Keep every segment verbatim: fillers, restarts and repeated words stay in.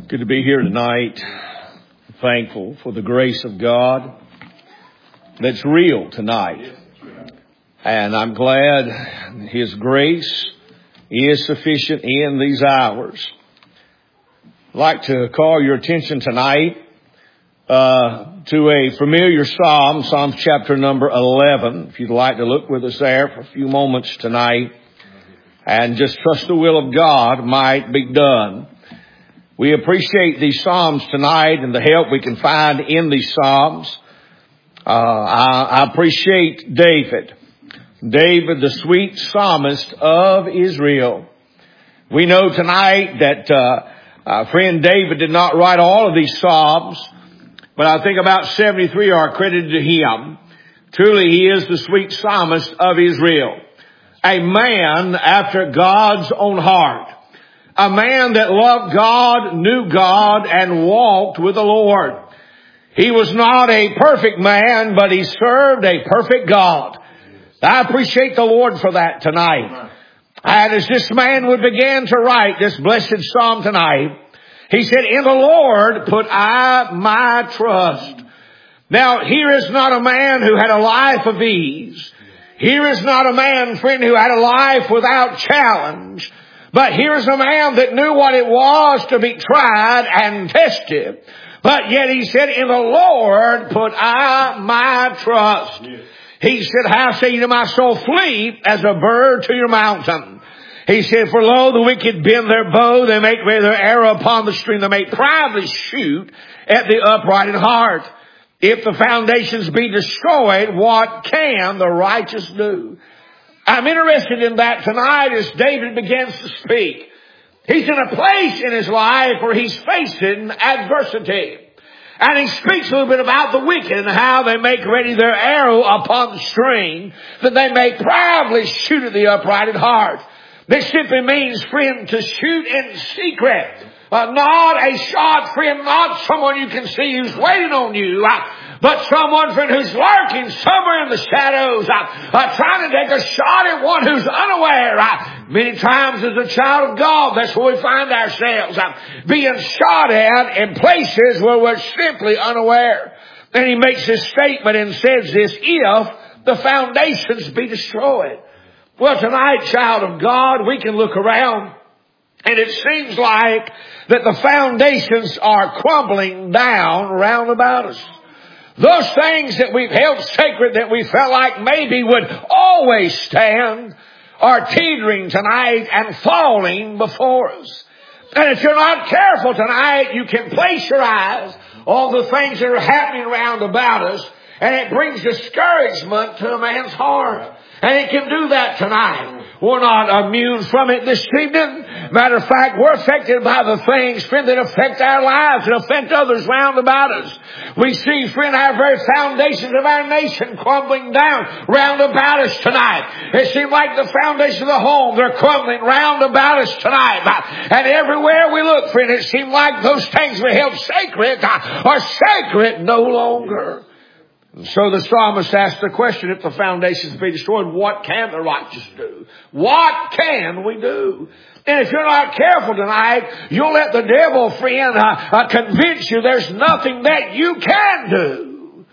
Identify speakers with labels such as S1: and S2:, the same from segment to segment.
S1: Good to be here tonight. Thankful for the grace of God that's real tonight. And I'm glad His grace is sufficient in these hours. I'd like to call your attention tonight uh, to a familiar psalm, Psalm chapter number eleven. If you'd like to look with us there for a few moments tonight and just trust the will of God might be done. We appreciate these Psalms tonight and the help we can find in these Psalms. Uh, I, I appreciate David. David, the sweet psalmist of Israel. We know tonight that, uh, uh, friend David did not write all of these Psalms, but I think about seventy-three are credited to him. Truly, he is the sweet psalmist of Israel. A man after God's own heart. A man that loved God, knew God, and walked with the Lord. He was not a perfect man, but he served a perfect God. I appreciate the Lord for that tonight. And as this man would begin to write this blessed psalm tonight, he said, "In the Lord put I my trust." Now, here is not a man who had a life of ease. Here is not a man, friend, who had a life without challenge. But here's a man that knew what it was to be tried and tested. But yet he said, "In the Lord put I my trust." Yes. He said, "How say you to my soul, flee as a bird to your mountain?" He said, "For lo, the wicked bend their bow, they make ready their arrow upon the string, they make proudly shoot at the upright in heart. If the foundations be destroyed, what can the righteous do?" I'm interested in that tonight as David begins to speak. He's in a place in his life where he's facing adversity. And he speaks a little bit about the wicked and how they make ready their arrow upon the string, that they may proudly shoot at the upright in heart. This simply means, friend, to shoot in secret. Uh, not a shot, friend, not someone you can see who's waiting on you, uh, but someone, friend, who's lurking somewhere in the shadows, uh, uh, trying to take a shot at one who's unaware. Uh, many times as a child of God, that's where we find ourselves, uh, being shot at in places where we're simply unaware. And he makes this statement and says this, "If the foundations be destroyed." Well, tonight, child of God, we can look around and it seems like that the foundations are crumbling down round about us. Those things that we've held sacred that we felt like maybe would always stand are teetering tonight and falling before us. And if you're not careful tonight, you can place your eyes on the things that are happening round about us, and it brings discouragement to a man's heart. And it can do that tonight. We're not immune from it this evening. Matter of fact, we're affected by the things, friend, that affect our lives and affect others round about us. We see, friend, our very foundations of our nation crumbling down round about us tonight. It seems like the foundation of the home, they're crumbling round about us tonight. And everywhere we look, friend, it seems like those things we held sacred are sacred no longer. So the psalmist asked the question, if the foundations be destroyed, what can the righteous do? What can we do? And if you're not careful tonight, you'll let the devil, friend, uh, uh, convince you there's nothing that you can do.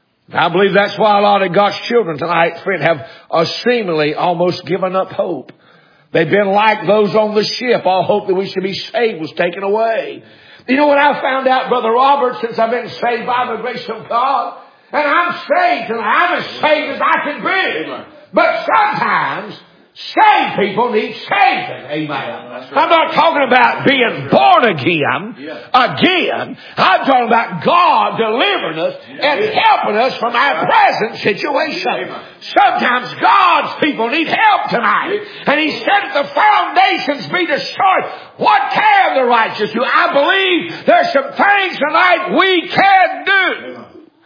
S1: I believe that's why a lot of God's children tonight, friend, have uh, seemingly almost given up hope. They've been like those on the ship. All hope that we should be saved was taken away. You know what I found out, Brother Robert, since I've been saved by the grace of God? And I'm saved, and I'm as saved as I can be. But sometimes, saved people need saving. Amen. Right. I'm not talking about being born again, yeah. again. I'm talking about God delivering us yeah. and helping us from our present situation. Yeah. Sometimes God's people need help tonight. Yeah. And He said, if the foundations be destroyed, what can the righteous do? I believe there's some things tonight we can do. Yeah.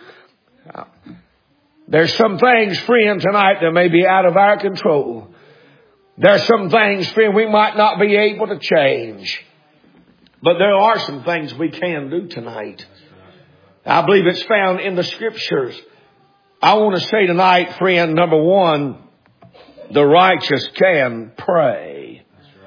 S1: There's some things, friend, tonight that may be out of our control. There's some things, friend, we might not be able to change. But there are some things we can do tonight. I believe it's found in the Scriptures. I want to say tonight, friend, number one, the righteous can pray.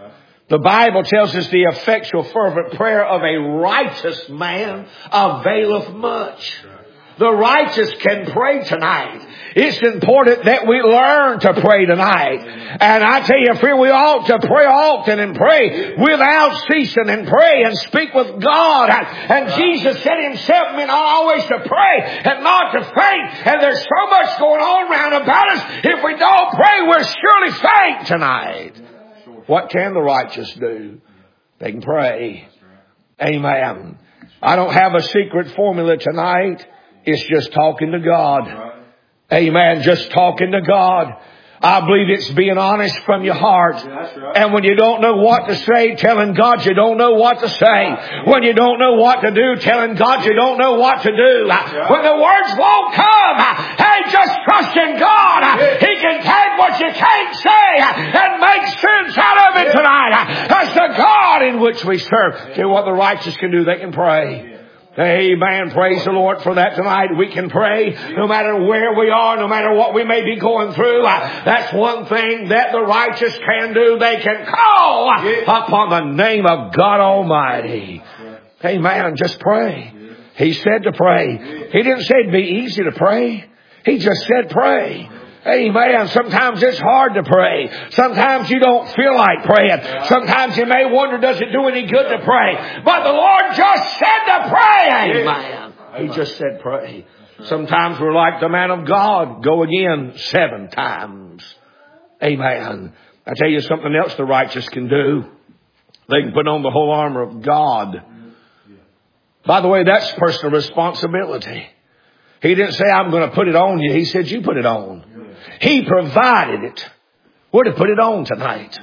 S1: The Bible tells us the effectual fervent prayer of a righteous man availeth much. The righteous can pray tonight. It's important that we learn to pray tonight. And I tell you, friend, we ought to pray often and pray without ceasing and pray and speak with God. And Jesus said himself, men ought always to pray and not to faint. And there's so much going on round about us. If we don't pray, we'll surely faint tonight. What can the righteous do? They can pray. Amen. I don't have a secret formula tonight. It's just talking to God. Amen. Just talking to God. I believe it's being honest from your heart. And when you don't know what to say, telling God you don't know what to say. When you don't know what to do, telling God you don't know what to do. When the words won't come, hey, just trust in God. He can take what you can't say and make sense out of it tonight. That's the God in which we serve. See what the righteous can do? They can pray. Amen. Praise the Lord for that tonight. We can pray no matter where we are, no matter what we may be going through. That's one thing that the righteous can do. They can call upon the name of God Almighty. Amen. Just pray. He said to pray. He didn't say it'd be easy to pray. He just said pray. Amen. Sometimes it's hard to pray. Sometimes you don't feel like praying. Sometimes you may wonder, does it do any good to pray? But the Lord just said to pray. Amen. He just said pray. Sometimes we're like the man of God. Go again seven times. Amen. I tell you something else the righteous can do. They can put on the whole armor of God. By the way, that's personal responsibility. He didn't say, I'm going to put it on you. He said, you put it on. He provided it. We're to put it on tonight.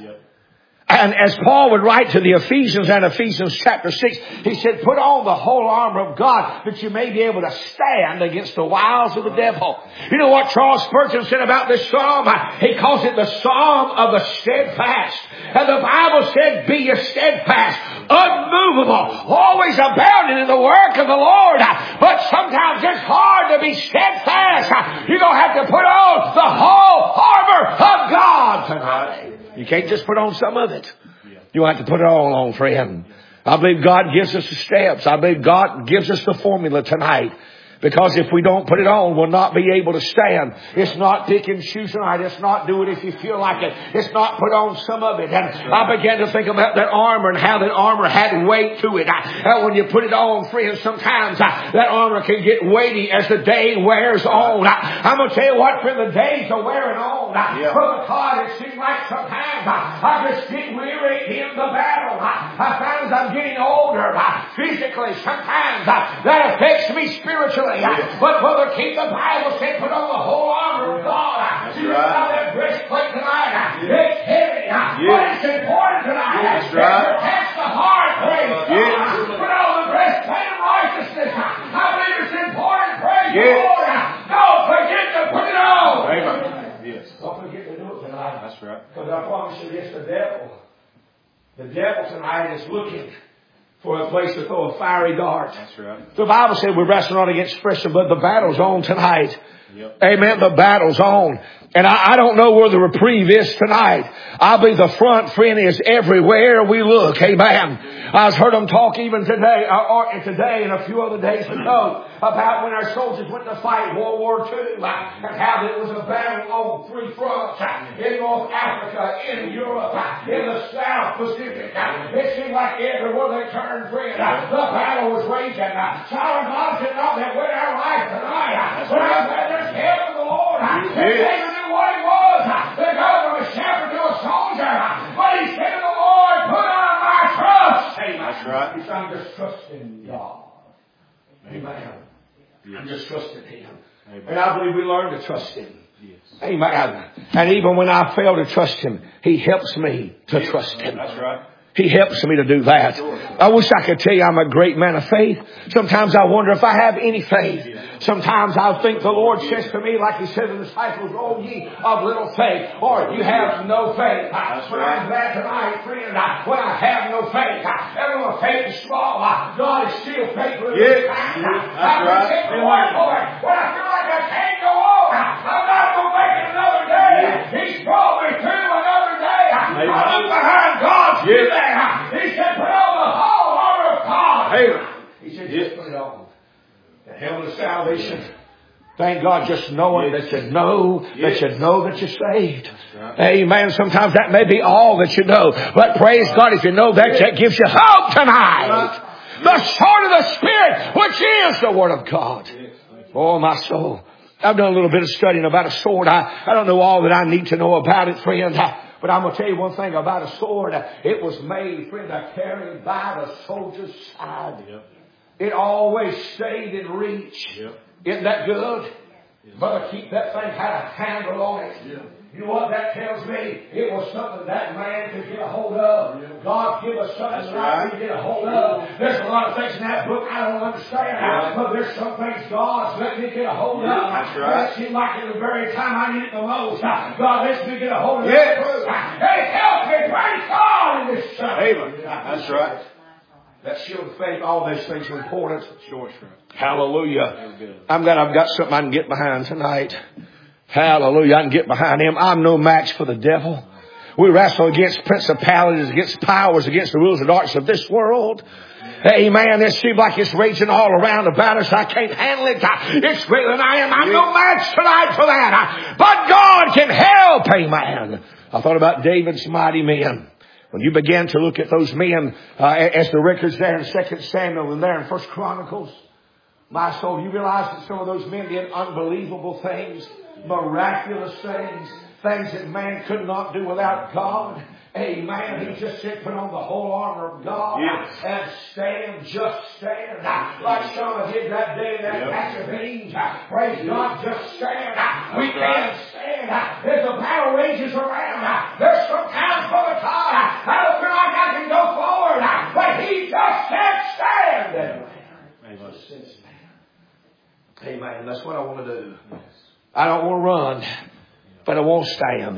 S1: And as Paul would write to the Ephesians in Ephesians chapter six, he said, put on the whole armor of God that you may be able to stand against the wiles of the devil. You know what Charles Spurgeon said about this psalm? He calls it the psalm of the steadfast. And the Bible said, be ye steadfast, unmovable, always abounding in the work of the Lord. But sometimes it's hard to be steadfast. You're going to have to put on the whole armor of God tonight. You can't just put on some of it. You have to put it all on, friend. I believe God gives us the steps. I believe God gives us the formula tonight. Because if we don't put it on, we'll not be able to stand. It's not pick and choose tonight. It's not do it if you feel like it. It's not put on some of it. And I began to think about that armor and how that armor had weight to it. And when you put it on, friends, sometimes that armor can get weighty as the day wears on. I'm going to tell you what, friend, the days are wearing on. For because it seems like sometimes I just get weary in the battle. I find as I'm getting older, physically, sometimes that affects me spiritually. Yes. But Brother Keith, the Bible said put on the whole armor of God. That's you right. Got that breastplate tonight. Yes. It's heavy. Yes. But it's important tonight. That's it right. Protects the heart. Praise yes. God. Put on the breastplate of righteousness. I believe it's important. Praise yes. the Lord. Don't forget to put it on. Amen. Yes. Don't forget to do it tonight. That's right. Because I promise you this, the devil, the devil tonight is looking for a place to throw a fiery dart. That's right. The Bible said we wrestle not against flesh and blood. The battle's on tonight. Yep. Amen. The battle's on. And I, I don't know where the reprieve is tonight. I believe the front, friend, is everywhere we look. Amen. I was heard them talk even today, or, or today and a few other days ago, about when our soldiers went to fight World War Two, and how it was a battle on three fronts, in North Africa, in Europe, in the South Pacific. It seemed like everywhere they turned, friend, the battle was raging. Child of God said not that we're our life tonight, but I'm glad there's help in the Lord. Yes. What he was, to go from a shepherd to a soldier. But he said to the Lord, put on my trust. Amen. That's right. He said, I'm just trusting God. Amen. Yes. I'm just trusting Him. Amen. And I believe we learn to trust Him. Yes. Amen. And even when I fail to trust Him, He helps me to yes. trust Him. That's right. He helps me to do that. I wish I could tell you I'm a great man of faith. Sometimes I wonder if I have any faith. Sometimes I think the Lord says to me, like He said to the disciples, "O ye of little faith," or "You have no faith." But I'm glad tonight, friend, when I have no faith, everyone's faith is small. God is still faithful. Yes, that's right. When I feel like I can't go on, I'm not going to make it another day. He's brought me through another day. I look behind God's yes. Amen. He said, just put it on. The helmet of salvation. Thank God, just knowing that you know that you know that you're saved. Amen. Sometimes that may be all that you know. But praise God, if you know that, that gives you hope tonight. The sword of the Spirit, which is the Word of God. Oh, my soul. I've done a little bit of studying about a sword. I, I don't know all that I need to know about it, friend. I, but I'm going to tell you one thing about a sword. It was made, friend, to carry by the soldier's side. It always stayed in reach. Isn't that good? Brother, keep that thing, had a handle on it. You know what that tells me? It was something that man could get a hold of. God give us something that right. we can get a hold of. There's a lot of things in that book I don't understand, yeah. but there's some things God's let me get a hold of. That's right. It seems like at the very time I need it the most, God lets me get a hold of it. Yes. Hey, help me, praise God in this Amen. That's right. That shield of faith, all these things are important. Sure, sure. Hallelujah. I'm glad I've got something I can get behind tonight. Hallelujah. I can get behind him. I'm no match for the devil. We wrestle against principalities, against powers, against the rulers of darkness of this world. Amen. It seems like it's raging all around about us. I can't handle it. It's greater than I am. I'm no match tonight for that. But God can help. Amen. I thought about David's mighty men. When you began to look at those men, uh, as the records there in Second Samuel and there in First Chronicles, my soul, you realize that some of those men did unbelievable things, miraculous things, things that man could not do without God. Amen. He just said, put on the whole armor of God yes. and stand, just stand. Like Shauna did that day, that yep. patch of beans. Praise yep. God, just stand. That's we right. can stand. As the battle rages around, there's some times for the time I don't feel like I can go forward, but he just said stand. Amen. Just said stand. Amen. That's what I want to do. I don't want to run, but I won't stand.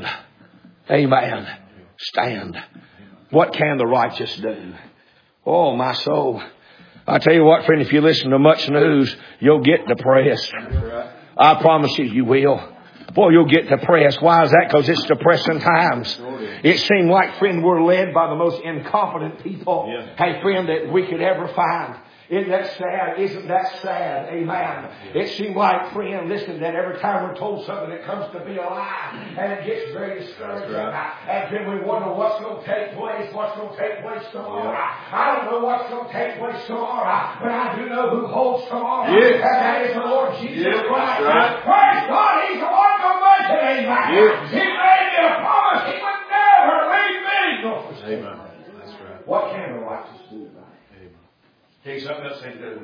S1: Amen. Stand. What can the righteous do? Oh, my soul. I tell you what, friend, if you listen to much news, you'll get depressed. I promise you, you will. Boy, you'll get depressed. Why is that? Because it's depressing times. It seems like, friend, we're led by the most incompetent people, yeah. hey, friend, that we could ever find. Isn't that sad? Isn't that sad? Amen. It seems like, friend, listen, that every time we're told something, it comes to be a lie. And it gets very discouraging. Right. And then we wonder what's going to take place, what's going to take place tomorrow. Yeah. I don't know what's going to take place tomorrow, but I do know who holds tomorrow. Yes. And that is the Lord Jesus yes. Christ. Right. Praise God, He's the one who makes it. Amen. Yes. He made me a promise. He would never leave me. Amen. That's right. What can the righteous do? Tell you something else they do.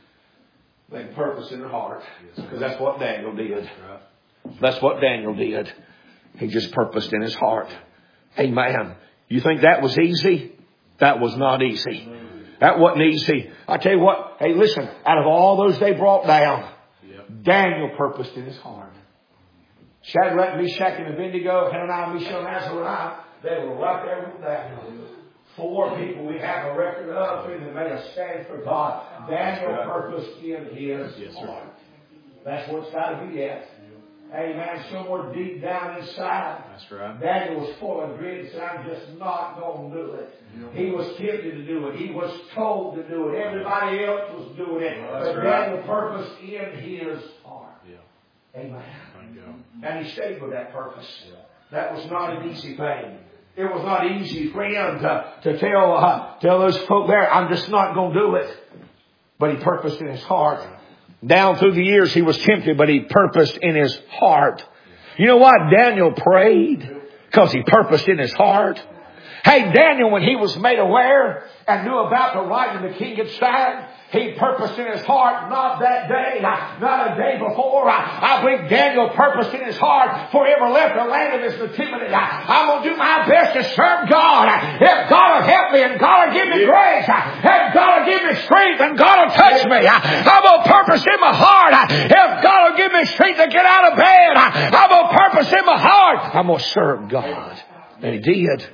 S1: They purpose in their heart. Because that's what Daniel did. That's what Daniel did. He just purposed in his heart. Amen. You think that was easy? That was not easy. That wasn't easy. I tell you what. Hey, listen. Out of all those they brought down, Daniel purposed in his heart. Shadrach, Meshach, and Abednego, Hananiah, Mishael, and Azariah, they were right there with Daniel. Four people we have a record of that made a stand for God. Daniel right. purposed in his yes, heart. That's what it's got to be at. Amen. Somewhere deep down inside. That's right. Daniel was full of grit and said, I'm just not going to do it. Yeah. He was tempted to do it. He was told to do it. Everybody else was doing it. Well, but right. Daniel purposed in his heart. Yeah. Amen. And he stayed with that purpose. Yeah. That was not an easy thing. It was not easy, friend, to, to tell, uh, tell those folk there, I'm just not going to do it. But he purposed in his heart. Down through the years, he was tempted, but he purposed in his heart. You know what? Daniel prayed because he purposed in his heart. Hey, Daniel, when he was made aware and knew about the right of the king had signed, he purposed in his heart, not that day, not a day before. I, I believe Daniel purposed in his heart for he ever left the land of his nativity. I'm going to do my best to serve God. If God will help me and God will give me grace, if God will give me strength and God will touch me, I'm going to purpose in my heart. If God will give me strength to get out of bed, I'm going to purpose in my heart. I'm going to serve God. And he did.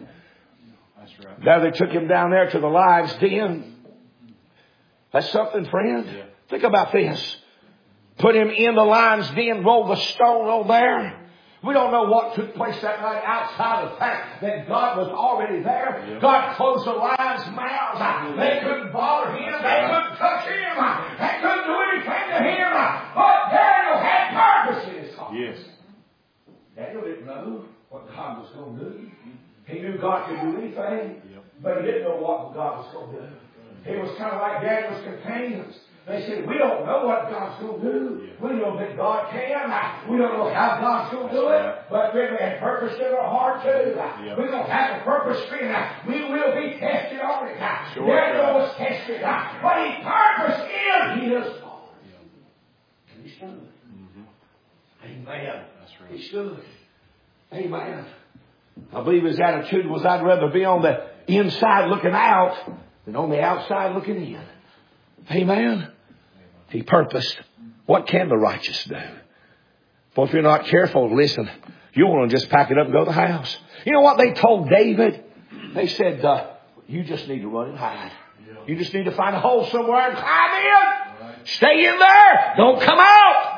S1: Now they took him down there to the lions' den. That's something, friend. Yeah. Think about this. Put him in the lion's den, roll the stone on there. We don't know what took place that night outside of the fact that God was already there. Yep. God closed the lions' mouths. They couldn't bother him. They couldn't touch him. They couldn't do anything to him. But Daniel had purpose in his heart.
S2: Yes.
S1: Daniel didn't know what God was going to do. He knew God could do anything, yep. but he didn't know what God was going to do. It was kind of like Daniel's companions. They said, we don't know what God's going to do. Yeah. We know that God can. We don't know how God's going to do it. But we have purpose in our heart too. Yeah. We don't have a purpose in it. We will be tested on it. Sure, Daniel was tested. But he purposed in his heart. Yeah. And he stood. Mm-hmm. Amen. That's right. He stood. Amen. I believe his attitude was, I'd rather be on the inside looking out than on the outside looking in. Amen. He purposed. What can the righteous do? For if you're not careful, listen, you want to just pack it up and go to the house. You know what they told David? They said, uh, you just need to run and hide. You just need to find a hole somewhere and climb in. Stay in there. Don't come out.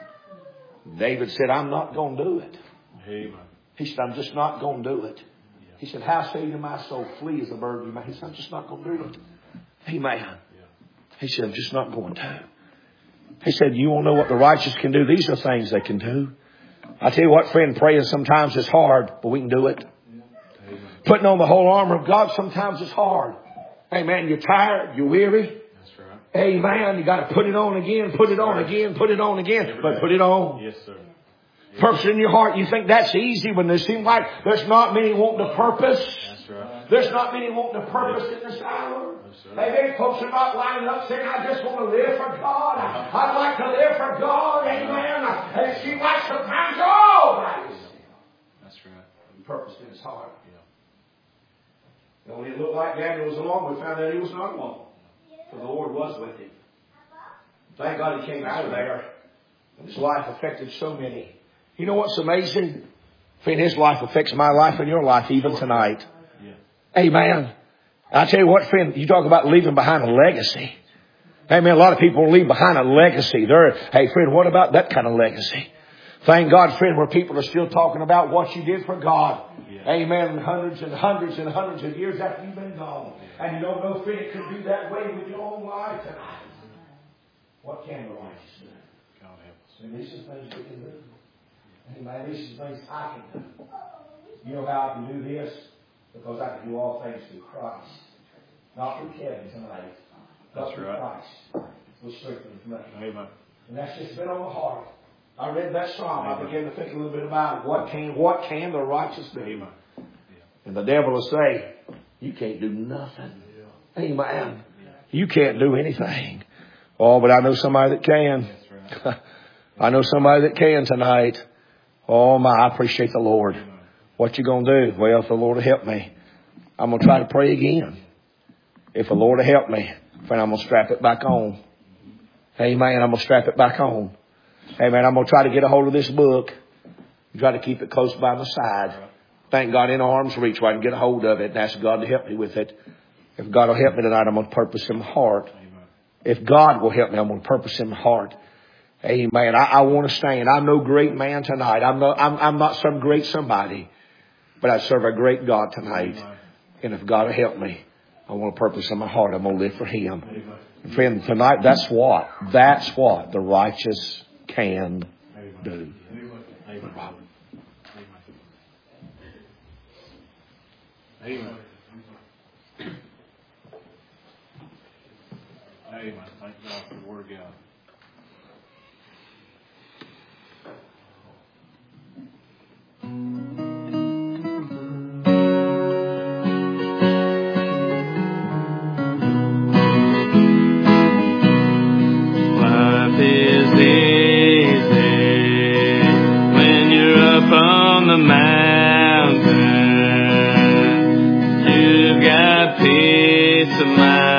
S1: David said, I'm not going to do it. Amen. He said, I'm just not going to do it. He said, how say you to my soul, flee as a bird? He said, I'm just not going to do it. Amen. He said, I'm just not going to. He said, you won't know what the righteous can do. These are things they can do. I tell you what, friend, praying sometimes is hard, but we can do it. Putting on the whole armor of God sometimes is hard. Amen. You're tired. You're weary. That's right. Amen. You got to put it on again, put it on again, put it on again. But put it on. Yes, sir. Purpose in your heart. You think that's easy when there seems like there's not many wanting to purpose. That's right. There's not many wanting to purpose in this hour. Amen. Folks are not lining up saying, I just want to live for God. I'd like to live for God. Amen. And it seems like sometimes, oh, that's right. Purpose in his heart. Yeah. And when it looked like Daniel was alone, we found out he was not alone. For the Lord was with him. Thank God he came out of there. And his life affected so many. You know what's amazing? Friend, his life affects my life and your life even tonight. Yeah. Amen. I tell you what, friend, you talk about leaving behind a legacy. Amen. A lot of people leave behind a legacy. They're, hey, friend, what about that kind of legacy? Thank God, friend, where people are still talking about what you did for God. Yeah. Amen. Hundreds and hundreds and hundreds of years after you've been gone. And you don't know, friend, it could be that way with your own life tonight. What can the righteous do? God help us. And these are things we can do. Amen. These are things I can do. You know how I can do this? Because I can do all things through Christ. Not through Kevin tonight. But through right. Christ. Will strengthen me. Amen. And that's just been on my heart. I read that psalm. Amen. I began to think a little bit about what can what can the righteous do. Amen. Yeah. And the devil will say, you can't do nothing. Yeah. Amen. Yeah. You can't do anything. Oh, but I know somebody that can. That's right. I know somebody that can tonight. Oh my, I appreciate the Lord. Amen. What you going to do? Well, if the Lord will help me, I'm going to try to pray again. If the Lord will help me, friend, I'm going to strap it back on. Amen. I'm going to strap it back on. Amen. I'm going to try to get a hold of this book and try to keep it close by my side. Thank God in arm's reach where I can get a hold of it and ask God to help me with it. If God will help me tonight, I'm going to purpose in my heart. If God will help me, I'm going to purpose in my heart. Amen. I, I want to stand. I'm no great man tonight. I'm, no, I'm, I'm not some great somebody. But I serve a great God tonight. Amen. And if God will help me, I want to purpose in my heart. I'm going to live for Him. And friend, tonight, that's what, that's what the righteous can Amen. Do. Amen. Amen. Amen. Amen. Thank God for the Word of God.
S3: Life is easy when you're up on the mountain. You've got peace of mind.